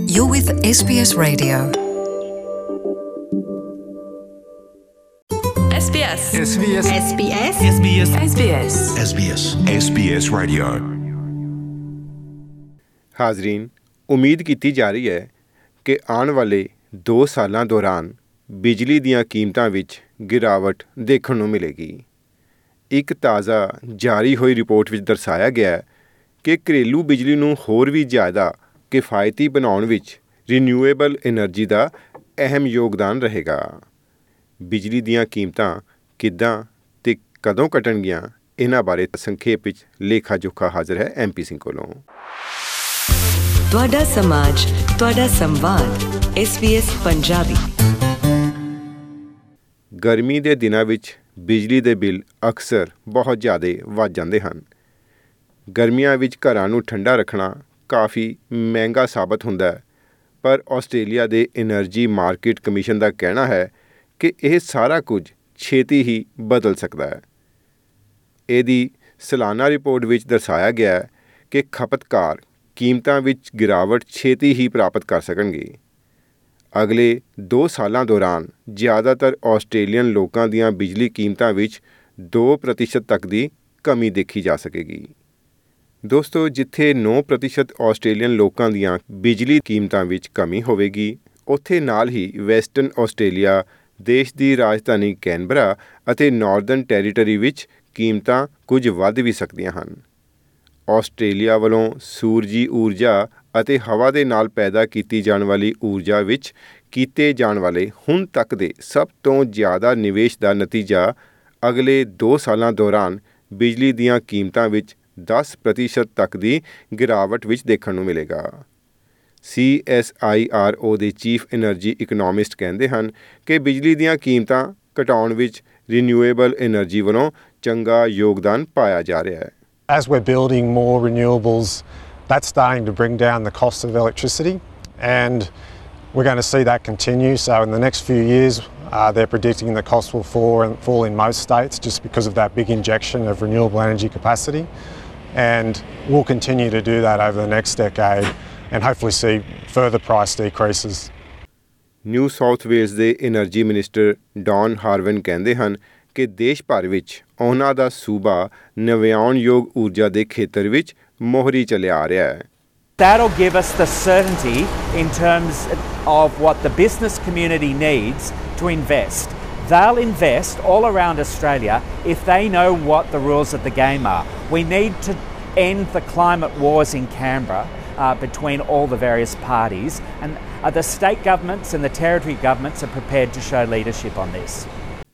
You're with SBS Radio. SBS. SBS. SBS. SBS. SBS. SBS. SBS Radio. ਹਾਜ਼ਰੀਨ, ਉਮੀਦ ਕੀਤੀ ਜਾ ਰਹੀ ਹੈ ਕਿ ਆਉਣ ਵਾਲੇ 2 ਸਾਲਾਂ ਦੌਰਾਨ ਬਿਜਲੀ ਦੀਆਂ ਕੀਮਤਾਂ ਵਿੱਚ ਗਿਰਾਵਟ ਦੇਖਣ ਨੂੰ ਮਿਲੇਗੀ। ਇੱਕ ਤਾਜ਼ਾ ਜਾਰੀ ਹੋਈ ਰਿਪੋਰਟ ਵਿੱਚ ਦਰਸਾਇਆ ਗਿਆ ਹੈ ਕਿ ਘਰੇਲੂ ਬਿਜਲੀ ਨੂੰ ਹੋਰ ਵੀ ਜ਼ਿਆਦਾ ਕਿਫਾਇਤੀ ਬਣਾਉਣ ਵਿੱਚ ਰੀਨਿਊਏਬਲ એનર્ਜੀ ਦਾ ਅਹਿਮ ਯੋਗਦਾਨ ਰਹੇਗਾ। ਬਿਜਲੀ ਦੀਆਂ ਕੀਮਤਾਂ ਕਿੱਦਾਂ ਤੇ ਕਦੋਂ ਘਟਣਗੀਆਂ, ਇਹਨਾਂ ਬਾਰੇ ਸੰਖੇਪ ਵਿੱਚ ਲੇਖਾ ਜੋਖਾ ਹਾਜ਼ਰ ਹੈ MP ਸਿੰਘ ਕੋਲੋਂ। ਤੁਹਾਡਾ ਸਮਾਜ, ਤੁਹਾਡਾ ਸੰਵਾਦ, SBS ਪੰਜਾਬੀ। ਗਰਮੀ ਦੇ ਦਿਨਾਂ ਵਿੱਚ ਬਿਜਲੀ ਦੇ ਬਿੱਲ ਅਕਸਰ ਬਹੁਤ ਜ਼ਿਆਦਾ ਵੱਧ ਜਾਂਦੇ ਹਨ। ਗਰਮੀਆਂ ਵਿੱਚ ਘਰਾਂ ਨੂੰ ਠੰਡਾ ਰੱਖਣਾ ਕਾਫੀ ਮਹਿੰਗਾ ਸਾਬਤ ਹੁੰਦਾ ਹੈ, ਪਰ ਆਸਟ੍ਰੇਲੀਆ ਦੇ ਐਨਰਜੀ ਮਾਰਕੀਟ ਕਮਿਸ਼ਨ ਦਾ ਕਹਿਣਾ ਹੈ ਕਿ ਇਹ ਸਾਰਾ ਕੁਝ ਛੇਤੀ ਹੀ ਬਦਲ ਸਕਦਾ ਹੈ। ਇਹਦੀ ਸਾਲਾਨਾ ਰਿਪੋਰਟ ਵਿੱਚ ਦਰਸਾਇਆ ਗਿਆ ਹੈ ਕਿ ਖਪਤਕਾਰ ਕੀਮਤਾਂ ਵਿੱਚ ਗਿਰਾਵਟ ਛੇਤੀ ਹੀ ਪ੍ਰਾਪਤ ਕਰ ਸਕਣਗੇ। ਅਗਲੇ 2 ਸਾਲਾਂ ਦੌਰਾਨ ਜ਼ਿਆਦਾਤਰ ਆਸਟ੍ਰੇਲੀਅਨ ਲੋਕਾਂ ਦੀਆਂ ਬਿਜਲੀ ਕੀਮਤਾਂ ਵਿੱਚ 2% ਤੱਕ ਦੀ ਕਮੀ ਦੇਖੀ ਜਾ ਸਕੇਗੀ। ਦੋਸਤੋ, ਜਿੱਥੇ 9% ਆਸਟ੍ਰੇਲੀਅਨ ਲੋਕਾਂ ਦੀਆਂ ਬਿਜਲੀ ਕੀਮਤਾਂ ਵਿੱਚ ਕਮੀ ਹੋਵੇਗੀ, ਉੱਥੇ ਨਾਲ ਹੀ ਵੈਸਟਰਨ ਆਸਟ੍ਰੇਲੀਆ, ਦੇਸ਼ ਦੀ ਰਾਜਧਾਨੀ ਕੈਨਬਰਾ ਅਤੇ ਨਾਰਦਰਨ ਟੈਰੀਟਰੀ ਵਿੱਚ ਕੀਮਤਾਂ ਕੁਝ ਵੱਧ ਵੀ ਸਕਦੀਆਂ ਹਨ। ਆਸਟ੍ਰੇਲੀਆ ਵੱਲੋਂ ਸੂਰਜੀ ਊਰਜਾ ਅਤੇ ਹਵਾ ਦੇ ਨਾਲ ਪੈਦਾ ਕੀਤੀ ਜਾਣ ਵਾਲੀ ਊਰਜਾ ਵਿੱਚ ਕੀਤੇ ਜਾਣ ਵਾਲੇ ਹੁਣ ਤੱਕ ਦੇ ਸਭ ਤੋਂ ਜ਼ਿਆਦਾ ਨਿਵੇਸ਼ ਦਾ ਨਤੀਜਾ ਅਗਲੇ 2 ਸਾਲਾਂ ਦੌਰਾਨ ਬਿਜਲੀ ਦੀਆਂ ਕੀਮਤਾਂ ਵਿੱਚ 10% ਤੱਕ ਦੀ ਗਿਰਾਵਟ ਵਿੱਚ ਦੇਖਣ ਨੂੰ ਮਿਲੇਗਾ। CSIRO ਦੇ ਚੀਫ ਐਨਰਜੀ ਇਕਨੋਮਿਸਟ ਕਹਿੰਦੇ ਹਨ ਕਿ ਬਿਜਲੀ ਦੀਆਂ ਕੀਮਤਾਂ ਘਟਾਉਣ ਵਿੱਚ ਰੀਨਿਊਏਬਲ એનર્ਜੀ ਵੱਲੋਂ ਚੰਗਾ ਯੋਗਦਾਨ ਪਾਇਆ ਜਾ ਰਿਹਾ ਹੈ। As we're building more renewables, that's starting to bring down the cost of electricity, and we're going to see that continue. So in the next few years, they're predicting the cost will fall in most states just because of that big injection of renewable energy capacity, and we'll continue to do that over the next decade and hopefully see further price decreases. New South Wales ਦੇ energy minister Don Harwin ਕਹਿੰਦੇ ਹਨ ਕਿ ਦੇਸ਼ ਭਰ ਵਿੱਚ ਉਹਨਾਂ ਦਾ ਸੂਬਾ ਨਵਿਆਉਣਯੋਗ ਊਰਜਾ ਦੇ ਖੇਤਰ ਵਿੱਚ ਮੋਹਰੀ ਚੱਲਿਆ ਆ ਰਿਹਾ ਹੈ। That'll give us the certainty in terms of what the business community needs to invest. They'll invest all around Australia if they know what the rules of the game are. We need to end the climate wars in Canberra between all the various parties, and the state governments and the territory governments are prepared to show leadership on this.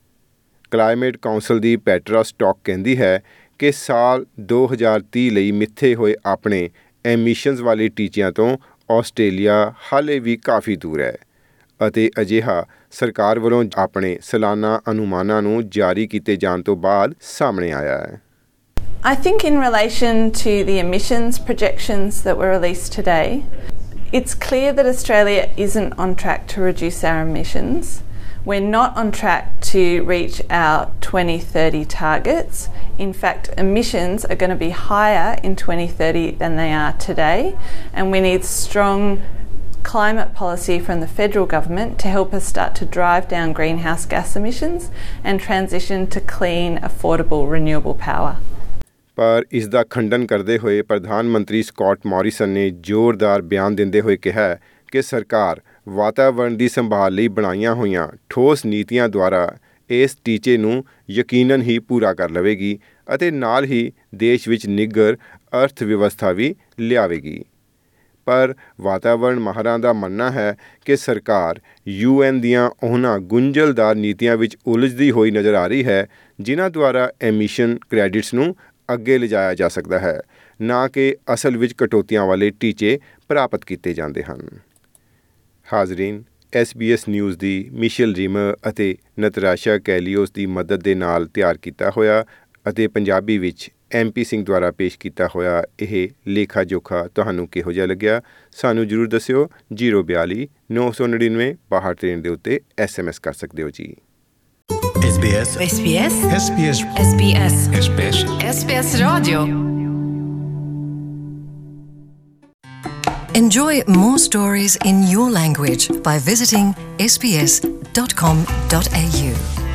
Climate Council ਦੀ Petra Stock ਕਹਿੰਦੀ ਹੈ ਕਿ ਸਾਲ 2030 ਲਈ ਮਿੱਥੇ ਹੋਏ ਆਪਣੇ emissions ਵਾਲੇ ਟੀਚਿਆਂ ਤੋਂ ਆਸਟ੍ਰੇਲੀਆ ਹਾਲੇ ਵੀ ਕਾਫੀ ਦੂਰ ਹੈ ਅਤੇ ਅਜਿਹਾ ਸਰਕਾਰ ਵੱਲੋਂ ਆਪਣੇ ਸਾਲਾਨਾ ਅਨੁਮਾਨਾਂ ਨੂੰ ਜਾਰੀ ਕੀਤੇ ਜਾਣ ਤੋਂ ਬਾਅਦ ਸਾਹਮਣੇ ਆਇਆ ਹੈ। I think in relation to the emissions projections that were released today, it's clear that Australia isn't on track to reduce our emissions. We're not on track to reach our 2030 targets. In fact, emissions are going to be higher in 2030 than they are today, and we need strong climate policy from the federal government to help us start to drive down greenhouse gas emissions and transition to clean, affordable, renewable power. ਪਰ ਇਸ ਦਾ ਖੰਡਨ ਕਰਦੇ ਹੋਏ ਪ੍ਰਧਾਨ ਮੰਤਰੀ Scott Morrison ਨੇ ਜ਼ੋਰਦਾਰ ਬਿਆਨ ਦਿੰਦੇ ਹੋਏ ਕਿਹਾ ਕਿ ਸਰਕਾਰ ਵਾਤਾਵਰਣ ਦੀ ਸੰਭਾਲ ਲਈ ਬਣਾਈਆਂ ਹੋਈਆਂ ਠੋਸ ਨੀਤੀਆਂ ਦੁਆਰਾ ਇਸ ਟੀਚੇ ਨੂੰ ਯਕੀਨਨ ਹੀ ਪੂਰਾ ਕਰ ਲਵੇਗੀ ਅਤੇ ਨਾਲ ਹੀ ਦੇਸ਼ ਵਿੱਚ ਨਿੱਘਰ ਅਰਥ ਵਿਵਸਥਾ ਵੀ ਲਿਆਵੇਗੀ। ਪਰ ਵਾਤਾਵਰਣ ਮਾਹਰਾਂ ਦਾ ਮੰਨਣਾ ਹੈ ਕਿ ਸਰਕਾਰ UN ਦੀਆਂ ਉਹਨਾਂ ਗੁੰਝਲਦਾਰ ਨੀਤੀਆਂ ਵਿੱਚ ਉਲਝਦੀ ਹੋਈ ਨਜ਼ਰ ਆ ਰਹੀ ਹੈ, ਜਿਨ੍ਹਾਂ ਦੁਆਰਾ ਐਮਿਸ਼ਨ ਕ੍ਰੈਡਿਟਸ ਨੂੰ ਅੱਗੇ ਲਿਜਾਇਆ ਜਾ ਸਕਦਾ ਹੈ, ਨਾ ਕਿ ਅਸਲ ਵਿੱਚ ਕਟੌਤੀਆਂ ਵਾਲੇ ਟੀਚੇ ਪ੍ਰਾਪਤ ਕੀਤੇ ਜਾਂਦੇ ਹਨ। ਹਾਜ਼ਰੀਨ, SBS ਨਿਊਜ਼ ਦੀ ਮਿਸ਼ੇਲ ਰੀਮਰ ਅਤੇ ਨਤਰਾਸ਼ਾ ਕੈਲੀਓਸ ਦੀ ਮਦਦ ਦੇ ਨਾਲ ਤਿਆਰ ਕੀਤਾ ਹੋਇਆ ਅਤੇ ਪੰਜਾਬੀ ਵਿੱਚ MP ਸਿੰਘ ਦੁਆਰਾ ਪੇਸ਼ ਕੀਤਾ ਹੋਇਆ ਇਹ ਲੇਖਾ ਜੋਖਾ ਤੁਹਾਨੂੰ ਕਿਹੋ ਜਿਹਾ ਲੱਗਿਆ? ਸਾਨੂੰ ਜ਼ਰੂਰ ਦੱਸਿਓ। 042 999 62 ਦੇ ਉੱਤੇ SMS ਕਰ ਸਕਦੇ ਹੋ ਜੀ। SBS. SBS. SBS. SBS. SBS. SBS Radio. Enjoy more stories in your language by visiting sbs.com.au.